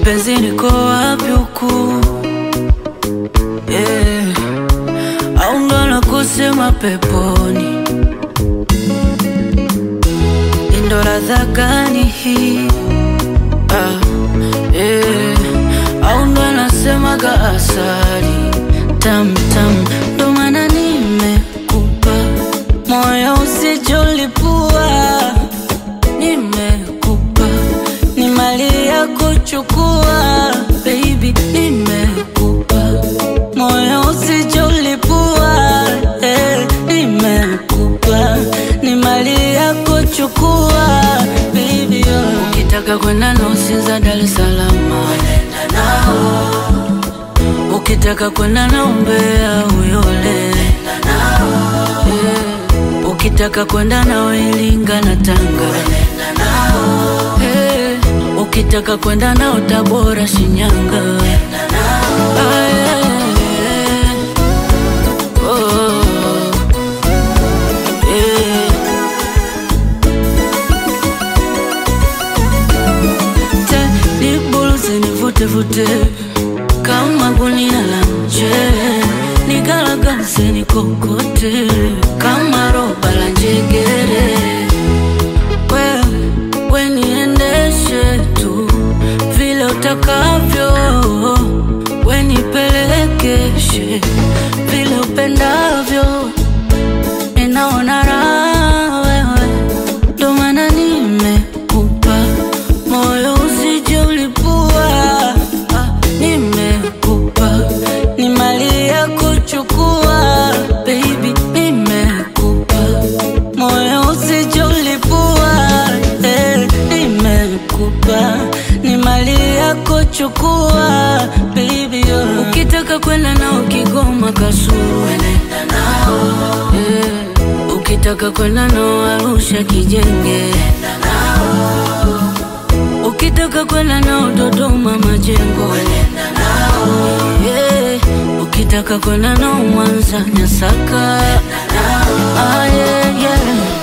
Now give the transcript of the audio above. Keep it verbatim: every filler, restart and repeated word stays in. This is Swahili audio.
Mpenzi niko wapi huku? Yeah. Au ndo nakusema peponi? Ndo ladha gani hii? Ah, yeah. Au ndo nasemaga asali tam tam? Ndo maana nimekupa moyo usijolipua. Nimekupa ni mali ya kuchukua. Baby nimekupa moyo usijolipua. Eh, nimekupa ni mali ya kuchukua. Baby oh. Ukitaka kwenda Nosinza Dar es Salaam nenda nao. Ukitaka kwenda na Mbeya Uyole nenda nao. Yeah. Ukitaka kwenda na Iringa na Tanga nenda nao. Yeah. Ukitaka kwenda na Tabora Shinyanga nenda nao. Ah, yeah. Oh. Yeah. Tani buluzi nivute vute kama gunia la nje, nigalagaze nikokote kama roba la njegere. Wewe, we niendeshe tu vile utakavyo, we nipelekeshe vile upendavyo. Ninaona raha wewe, ndo maana nimekupa moyo usijolipua. Ah, nimekupa ni mali ya kuchukua. Baby nimekupa moyo usijolipua. Eh, nimekupa ni mali ya kuchukua. Baby oh. Ukitaka kwenda nao Kigoma Kasulu nenda nao. Eh, ukitaka kwenda nao Arusha Kijenge nenda nao. Ukitaka kwenda nao Dodoma Majengo nenda nao. Yeah. Ukitaka kwenda nao Mwanza Nyasaka nenda nao. Ah, yeah, yeah.